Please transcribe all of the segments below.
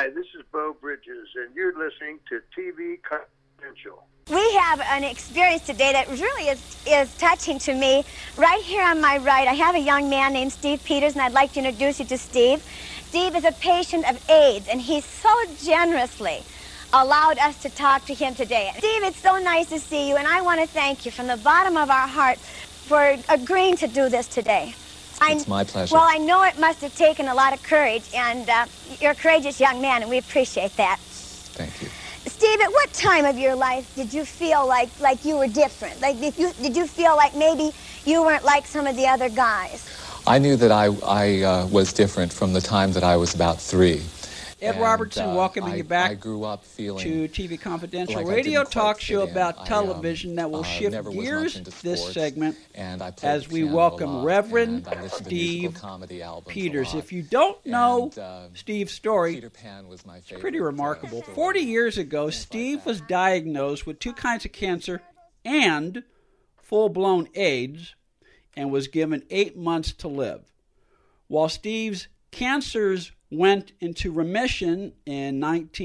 Hi, this is Bo Bridges, and you're listening to TV Confidential. We have an experience today that really is touching to me. Right here on my right, I have a young man named Steve Peters, and I'd like to introduce you to Steve. Steve is a patient of AIDS, and he so generously allowed us to talk to him today. Steve, it's so nice to see you, and I want to thank you from the bottom of our hearts for agreeing to do this today. It's my pleasure. Well, I know it must have taken a lot of courage, and you're a courageous young man, and we appreciate that. Thank you. Steve, at what time of your life did you feel like you were different? Did you feel like maybe you weren't like some of the other guys? I knew that I was different from the time that I was about 3. Ed Robertson welcoming you back I grew up feeling to TV Confidential, like radio talk show about television that will shift gears this segment as we welcome Reverend Steve Peters. If you don't know Steve's story, Peter Pan was my favorite. it's pretty remarkable. 40 years ago, Steve was diagnosed with 2 kinds of cancer and full-blown AIDS and was given 8 months to live. While Steve's cancers went into remission in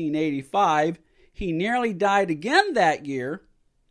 1985, he nearly died again that year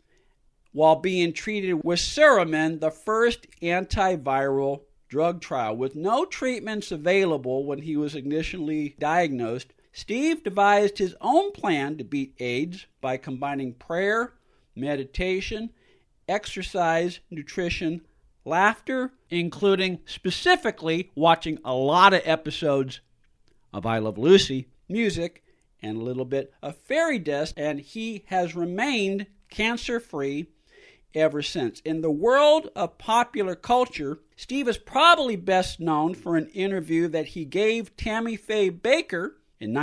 while being treated with Suramin, the first antiviral drug trial. With no treatments available when he was initially diagnosed, Steve devised his own plan to beat AIDS by combining prayer, meditation, exercise, nutrition, laughter, including specifically watching a lot of episodes of I Love Lucy, music, and a little bit of fairy dust, and he has remained cancer-free ever since. In the world of popular culture, Steve is probably best known for an interview that he gave Tammy Faye Baker in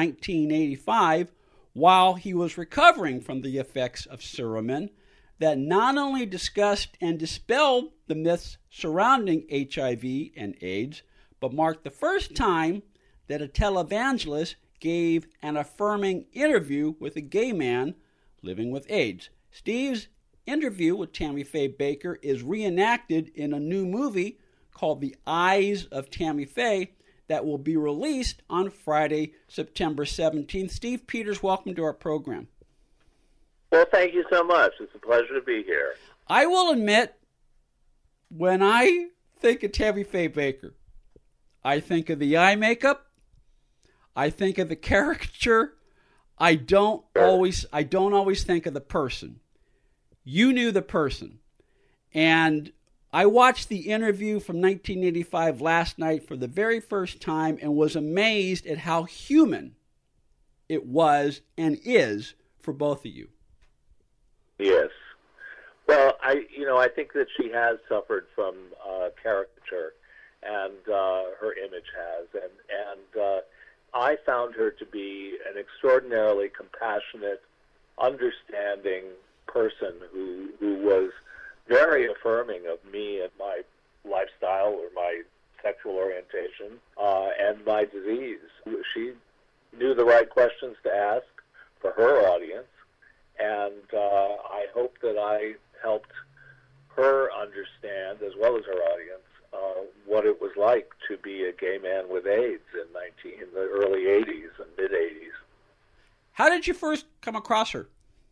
1985 while he was recovering from the effects of Suramin, that not only discussed and dispelled the myths surrounding HIV and AIDS, but marked the first time that a televangelist gave an affirming interview with a gay man living with AIDS. Steve's interview with Tammy Faye Baker is reenacted in a new movie called The Eyes of Tammy Faye that will be released on Friday, September 17th. Steve Peters, welcome to our program. Well, thank you so much. It's a pleasure to be here. I will admit, when I think of Tammy Faye Baker, I think of the eye makeup, I think of the caricature. I don't always think of the person. You knew the person. And I watched the interview from 1985 last night for the very first time and was amazed at how human it was and is for both of you. Yes. Well, I think that she has suffered from caricature, and her image has, and I found her to be an extraordinarily compassionate, understanding person who was very affirming of me and my lifestyle or my sexual orientation and my disease. She knew the right questions to ask for her audience, and I hope that I helped her understand, as well as her audience, what it was like to be a gay man with AIDS in the early 80s and mid-80s. How did you first come across her?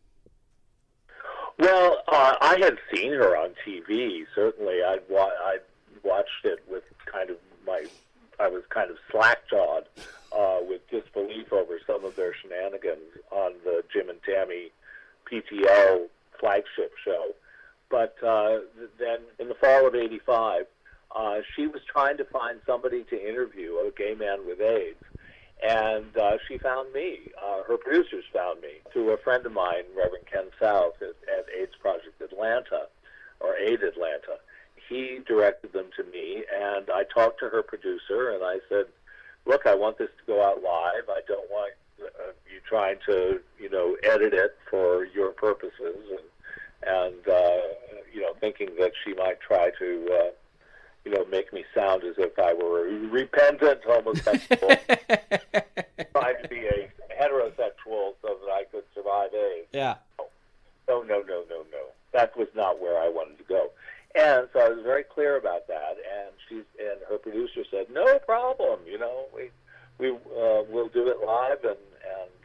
Well, I had seen her on TV. Certainly, I'd watched it with I was kind of slack-jawed with disbelief over some of their shenanigans on the Jim and Tammy PTL flagship show. But then in the fall of '85, she was trying to find somebody to interview, a gay man with AIDS, and she found me. Her producers found me through a friend of mine, Reverend Ken South, at AIDS Project Atlanta, or AID Atlanta. He directed them to me, and I talked to her producer, and I said, look, I want this to go out live. I don't want you trying to, edit it for your purposes, and thinking that she might try to, make me sound as if I were a repentant homosexual, trying to be a heterosexual so that I could survive AIDS. Yeah. No. That was not where I wanted to go. And so I was very clear about that, and her producer said, no problem, we'll do it live, and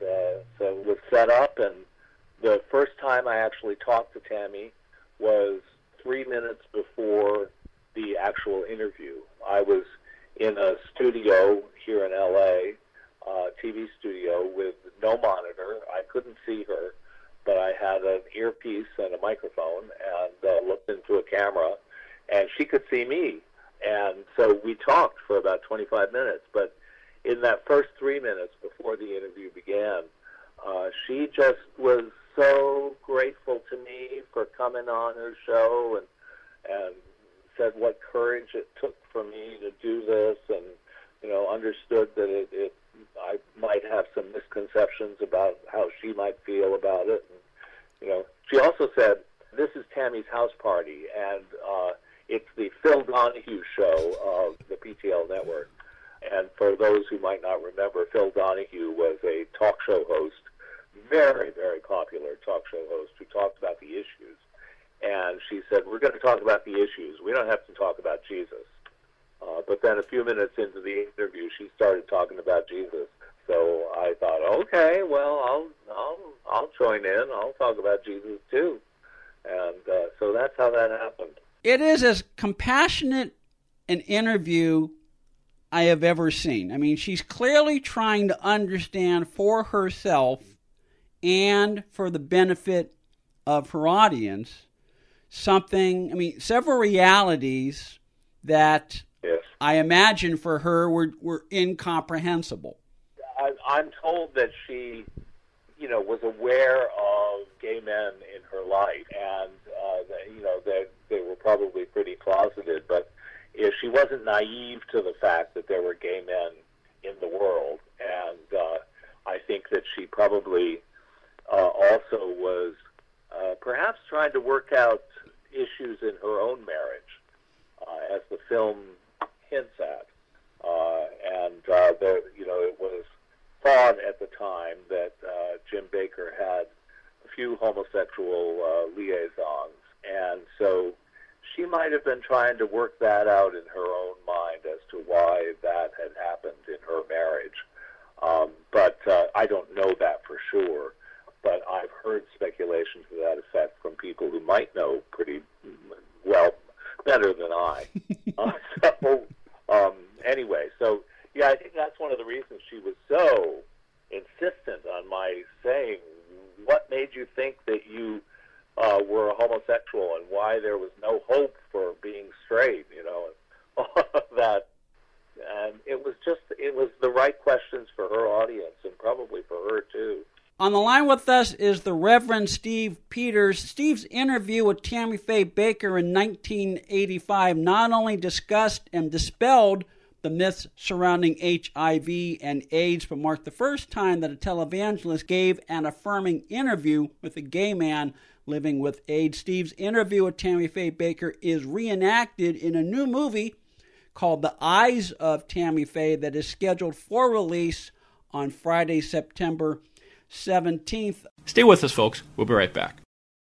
so it was set up, and the first time I actually talked to Tammy was 3 minutes before the actual interview. I was in a studio here in L.A., TV studio, with no monitor. I couldn't see her, but I had an earpiece and a microphone and looked into a camera, and she could see me. And so we talked for about 25 minutes, but in that first 3 minutes before the interview began, she just was so grateful to me for coming on her show and said what courage it took for me to do this, and understood that I might have some misconceptions about how she might feel about it. And, she also said, "This is Tammy's house party, and it's the Phil Donahue show of the PTL network." And for those who might not remember, Phil Donahue was a talk show host, very, very popular talk show host, who talked about the issues. And she said, "We're going to talk about the issues. We don't have to talk about Jesus." But then a few minutes into the interview, she started talking about Jesus. So I thought, okay, well, I'll join in. I'll talk about Jesus too. And so that's how that happened. It is as compassionate an interview I have ever seen. I mean, she's clearly trying to understand for herself and for the benefit of her audience several realities that I imagine for her were incomprehensible. I'm told that she, was aware of gay men in her life, and that they were probably pretty closeted, but she wasn't naive to the fact that there were gay men in the world. And I think that she probably also was perhaps trying to work out issues in her own marriage, as the film hints at. It was thought at the time that Jim Bakker had a few homosexual liaisons, and so she might have been trying to work that out in her own mind as to why that had happened in her marriage. But I don't know that for sure, but I've heard speculation to that effect from people who might know pretty well, better than I. Anyway, so yeah, I think that's one of the reasons she was so insistent on my saying, what made you think that you were a homosexual and why there was no hope for being straight, and all of that. And it was the right questions for her audience and probably for her too. On the line with us is the Reverend Steve Peters. Steve's interview with Tammy Faye Bakker in 1985 not only discussed and dispelled the myths surrounding HIV and AIDS, but marked the first time that a televangelist gave an affirming interview with a gay man living with AIDS. Steve's interview with Tammy Faye Bakker is reenacted in a new movie called The Eyes of Tammy Faye that is scheduled for release on Friday, September 17th. Stay with us, folks. We'll be right back.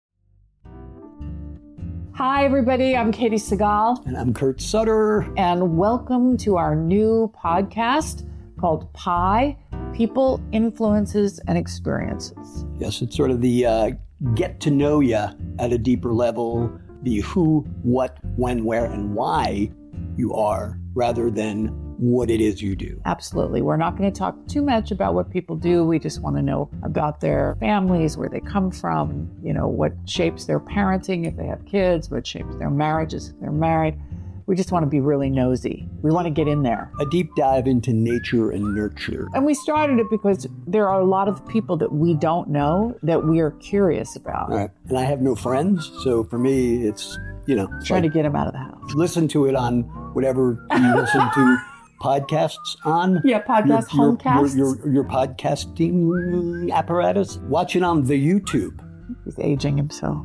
Hi, everybody. I'm Katie Segal. And I'm Kurt Sutter. And welcome to our new podcast called PI, People, Influences, and Experiences. Yes, it's sort of the get to know you at a deeper level, the who, what, when, where, and why you are, rather than what it is you do. Absolutely. We're not going to talk too much about what people do. We just want to know about their families, where they come from, what shapes their parenting if they have kids, what shapes their marriages if they're married. We just want to be really nosy. We want to get in there. A deep dive into nature and nurture. And we started it because there are a lot of people that we don't know that we are curious about. Right. And I have no friends, so for me, it's, trying to get them out of the house. Listen to it on whatever you listen to podcasts on. Yeah, homecasts. Your podcasting apparatus. Watch it on the YouTube. He's aging himself.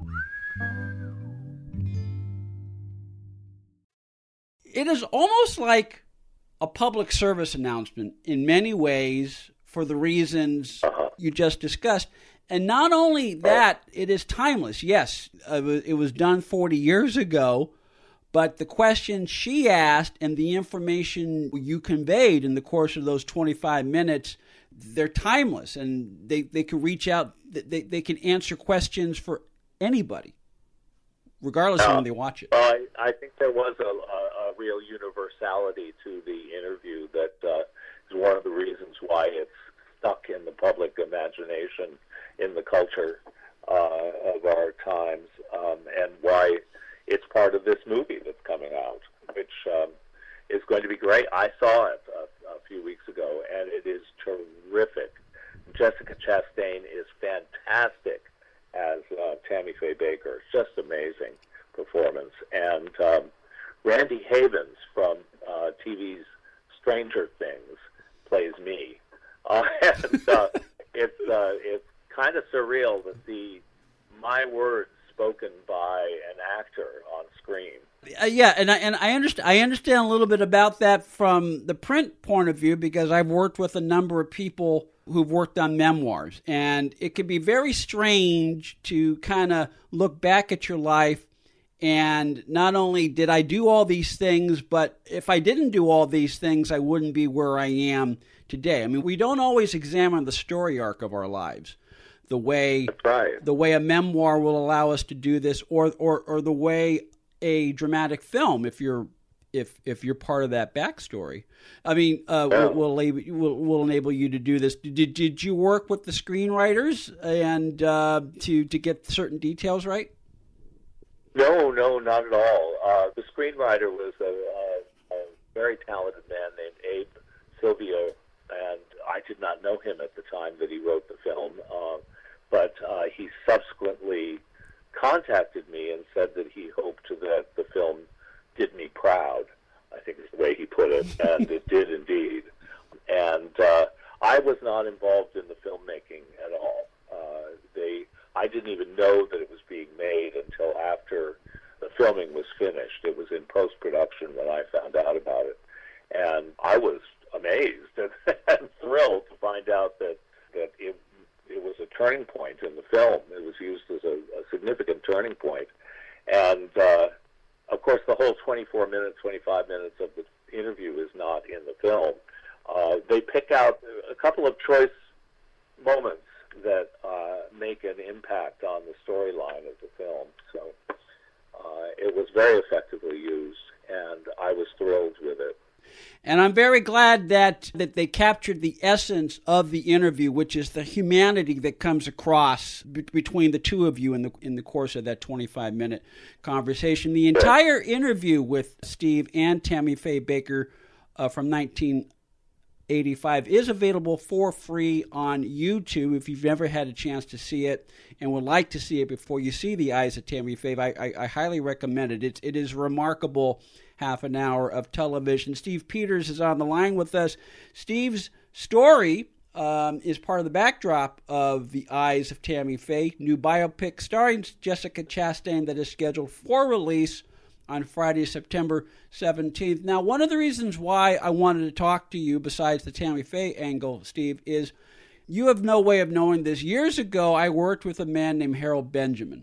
It is almost like a public service announcement in many ways for the reasons you just discussed. And not only that, it is timeless. Yes, it was done 40 years ago, but the questions she asked and the information you conveyed in the course of those 25 minutes they're timeless, and they can reach out. They can answer questions for anybody, regardless of when they watch it. I think there was a real universality to the interview that is one of the reasons why it's stuck in the public imagination, in the culture of our times, and why it's part of this movie that's coming out, which is going to be great. I saw it a few weeks ago, and it is terrific. Jessica Chastain is fantastic as Tammy Faye Baker. Just amazing performance. And Randy Havens from TV's Stranger Things plays me. And it's kind of surreal to see my words spoken by an actor on screen. Yeah, and I understand a little bit about that from the print point of view, because I've worked with a number of people who've worked on memoirs, and it can be very strange to kind of look back at your life, and not only did I do all these things, but if I didn't do all these things, I wouldn't be where I am today. I mean, we don't always examine the story arc of our lives the way a memoir will allow us to do this, or the way a dramatic film, if you're part of that backstory. I mean, will enable you to do this. Did you work with the screenwriters and to get certain details right? No, not at all. The screenwriter was a very talented man named Abe Silvio, and I did not know him at the time that he wrote the film, but he subsequently contacted me and said that he hoped that the film did me proud, I think is the way he put it, and it did indeed. And I was not involved in the filmmaking at all. I didn't even know that it was being made until after the filming was finished. It was in post-production when I found out about it. And I was amazed and thrilled to find out that it was a turning point in the film. It was used as a significant turning point. And, of course, the whole 24 minutes, 25 minutes of the interview is not in the film. They pick out a couple of choice moments that make an impact on the storyline of the film. So it was very effectively used, and I was thrilled with it. And I'm very glad that they captured the essence of the interview, which is the humanity that comes across between the two of you in the course of that 25-minute conversation. The entire interview with Steve and Tammy Faye Baker from 1985 is available for free on YouTube. If you've never had a chance to see it and would like to see it before you see The Eyes of Tammy Faye, I highly recommend it. It is remarkable half an hour of television. Steve Peters is on the line with us. Steve's story is part of the backdrop of The Eyes of Tammy Faye, new biopic starring Jessica Chastain that is scheduled for release on Friday, September 17th. Now, one of the reasons why I wanted to talk to you, besides the Tammy Faye angle, Steve, is you have no way of knowing this. Years ago, I worked with a man named Harold Benjamin,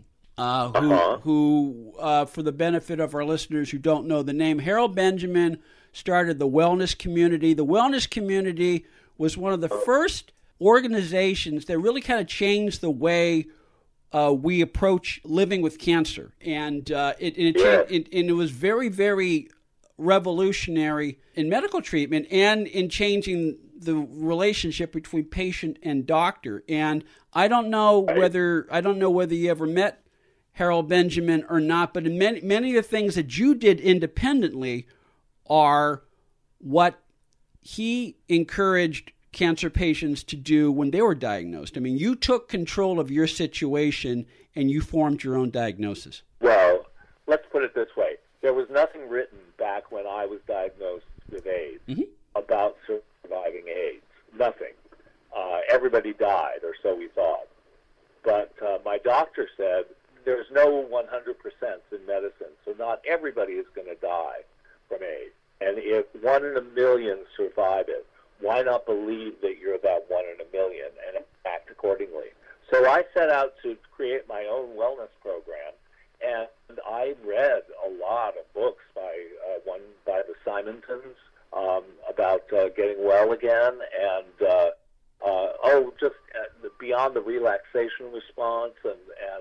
who for the benefit of our listeners who don't know the name, Harold Benjamin started the Wellness Community. The Wellness Community was one of the first organizations that really kind of changed the way we approach living with cancer. And it was very, very revolutionary in medical treatment and in changing the relationship between patient and doctor. And I don't know whether you ever met Harold Benjamin or not, but in many of the things that you did independently are what he encouraged cancer patients to do when they were diagnosed. I mean, you took control of your situation and you formed your own diagnosis. Well, let's put it this way. There was nothing written back when I was diagnosed with AIDS about surviving AIDS. Nothing. Everybody died, or so we thought. But my doctor said, there's no 100% in medicine, so not everybody is going to die from AIDS. And if 1 in a million survive it, why not believe that you're that 1 in a million and act accordingly? So I set out to create my own wellness program, and I read a lot of books one by the Simontons about getting well again, and just beyond the relaxation response and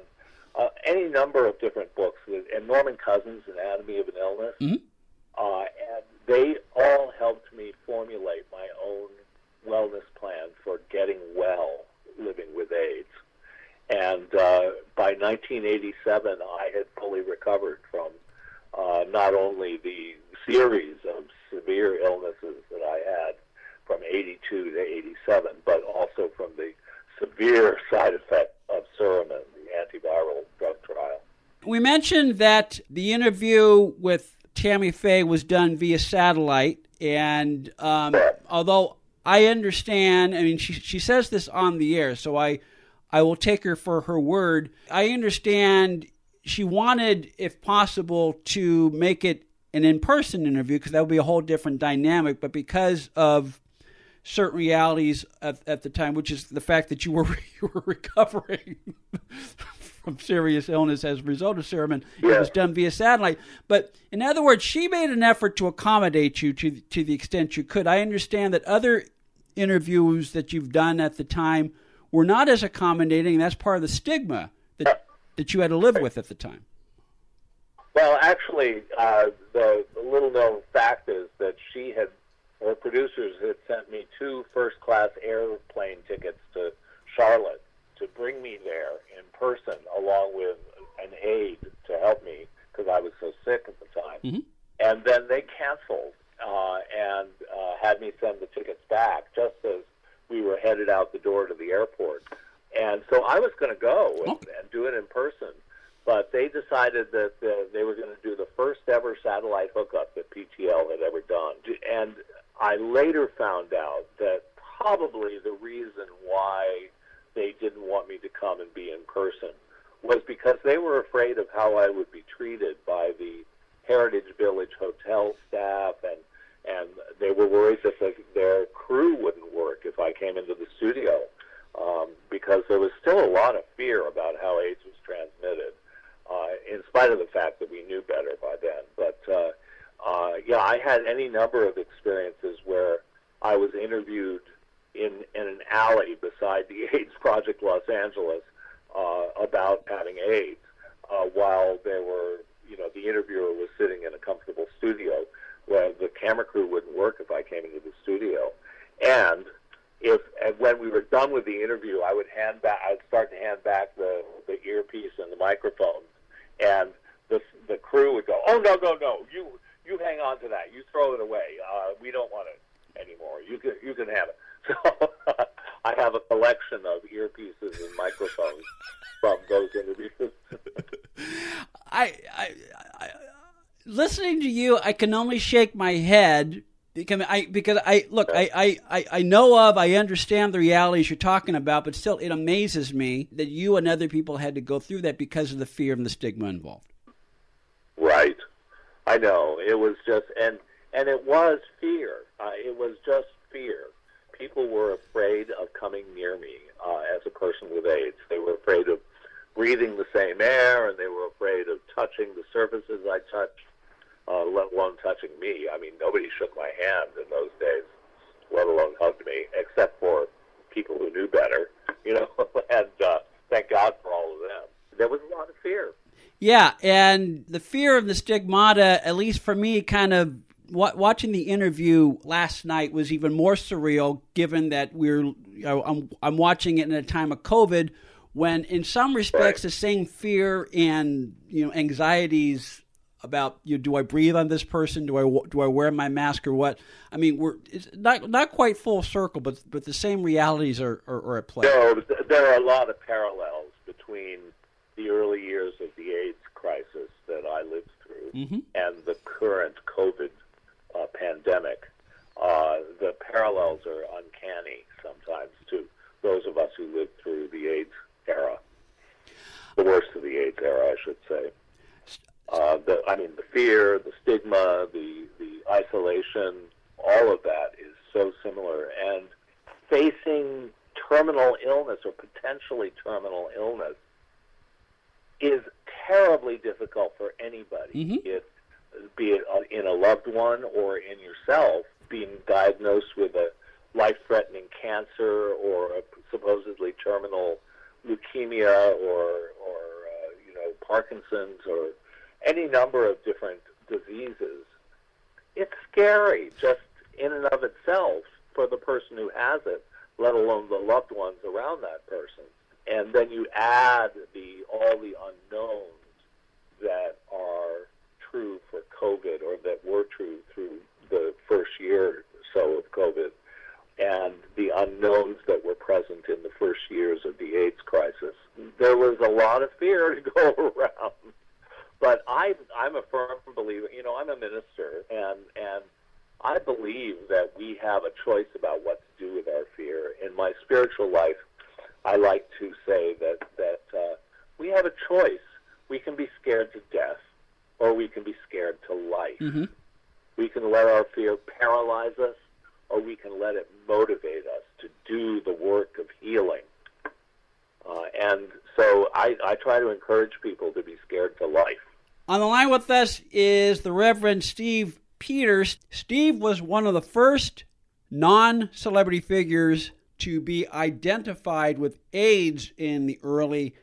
any number of different books, and Norman Cousins' Anatomy of an Illness, and they all helped me formulate my own wellness plan for getting well living with AIDS. And by 1987, I had fully recovered from not only the series of severe illnesses that I had from 82 to 87, but also from the severe side effect of Suramin, the antiviral drug trial. We mentioned that the interview with Tammy Faye was done via satellite, and although I understand, I mean, she says this on the air, so I will take her for her word. I understand she wanted, if possible, to make it an in-person interview because that would be a whole different dynamic, but because of certain realities at the time, which is the fact that you were recovering from serious illness as a result of Suramin, it was done via satellite. But in other words, she made an effort to accommodate you to the extent you could. I understand that other interviews that you've done at the time were not as accommodating, and that's part of the stigma that you had to live with at the time. Well, actually, the little-known fact is that her producers had sent me 2 first-class airplane tickets to Charlotte to bring me there in person, along with an aide to help me because I was so sick at the time. Mm-hmm. And then they canceled and had me send the tickets back just as we were headed out the door to the airport. And so I was going to go and do it in person, but they decided that they were going to do the first ever satellite hookup that PTL had ever done. And I later found out that probably the reason why they didn't want me to come and be in person was because they were afraid of how I would be treated by the Heritage Village hotel staff, and they were worried that their crew wouldn't work if I came into the studio, because there was still a lot of fear about how AIDS was transmitted, in spite of the fact that we knew better by then. But I had any number of experiences where I was interviewed in an alley beside the AIDS Project Los Angeles about having AIDS, while the interviewer was sitting in a comfortable studio where the camera crew wouldn't work if I came into the studio. And when we were done with the interview, I'd start to hand back the earpiece and the microphone, and the crew would go, "Oh, no, you hang on to that. You throw it away. We don't want it anymore. You can have it." So I have a collection of earpieces and microphones from those interviews. I listening to you, I can only shake my head because I know of, I understand the realities you're talking about, but still it amazes me that you and other people had to go through that because of the fear and the stigma involved. Right. I know. It was just, and it was fear. It was just fear. People were afraid of coming near me as a person with AIDS. They were afraid of breathing the same air, and they were afraid of touching the surfaces I touched, let alone touching me. I mean, nobody shook my hand in those days, let alone hugged me, except for people who knew better, and thank God for all of them. There was a lot of fear. Yeah, and the fear of the stigmata, at least for me, kind of watching the interview last night was even more surreal, given that I'm watching it in a time of COVID, when in some respects the same fear and anxieties about do I breathe on this person, do I wear my mask or what? I mean, it's not quite full circle, but the same realities are at play. No, there are a lot of parallels between the early years of the AIDS crisis that I lived through and the current COVID pandemic. The parallels are uncanny sometimes to those of us who lived through the AIDS era, the worst of the AIDS era, I should say. The fear, the stigma, the isolation, all of that is so similar. And facing terminal illness or potentially terminal illness is terribly difficult for anybody, be it in a loved one or in yourself. Being diagnosed with a life-threatening cancer or a supposedly terminal leukemia or Parkinson's or any number of different diseases, it's scary just in and of itself for the person who has it, let alone the loved ones around that person. And then you add all the unknowns that are true for COVID or that were true through the first year or so of COVID, and the unknowns that were present in the first years of the AIDS crisis. There was a lot of fear to go around. But I'm a firm believer, I'm a minister, and I believe that we have a choice about what to do with our fear. In my spiritual life, I like to say that we have a choice. We can be scared to death, or we can be scared to life. Mm-hmm. We can let our fear paralyze us, or we can let it motivate us to do the work of healing. And so I try to encourage people to be scared to life. On the line with us is the Reverend Steve Peters. Steve was one of the first non-celebrity figures to be identified with AIDS in the early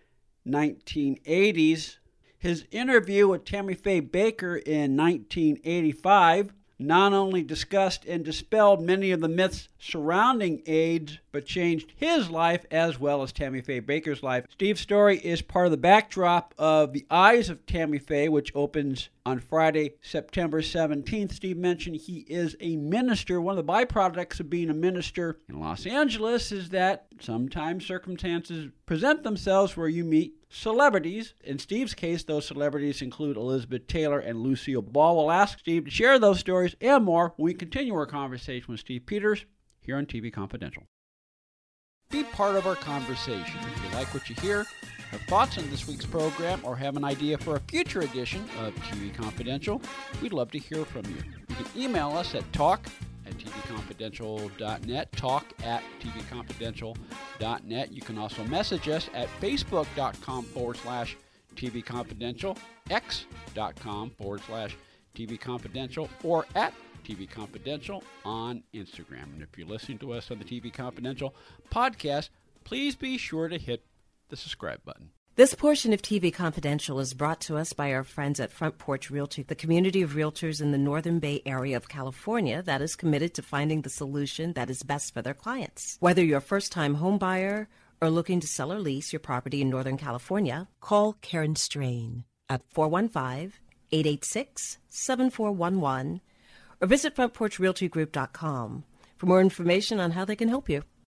1980s. His interview with Tammy Faye Bakker in 1985 not only discussed and dispelled many of the myths surrounding AIDS, but changed his life as well as Tammy Faye Bakker's life. Steve's story is part of the backdrop of The Eyes of Tammy Faye, which opens on Friday, September 17th. Steve mentioned he is a minister. One of the byproducts of being a minister in Los Angeles is that sometimes circumstances present themselves where you meet celebrities. In Steve's case, those celebrities include Elizabeth Taylor and Lucille Ball. We'll ask Steve to share those stories and more when we continue our conversation with Steve Peters here on TV Confidential. Be part of our conversation. If you like what you hear, have thoughts on this week's program, or have an idea for a future edition of TV Confidential, we'd love to hear from you. You can email us at talk@tvconfidential.net, talk@tvconfidential.net. You can also message us at facebook.com/tvconfidential, x.com/tvconfidential, or at TV Confidential on Instagram. And if you're listening to us on the TV Confidential podcast, please be sure to hit the subscribe button. This portion of TV Confidential is brought to us by our friends at Front Porch Realty, the community of realtors in the Northern Bay area of California that is committed to finding the solution that is best for their clients. Whether you're a first-time home buyer or looking to sell or lease your property in Northern California, call Karen Strain at 415-886-7411 or visit frontporchrealtygroup.com for more information on how they can help you.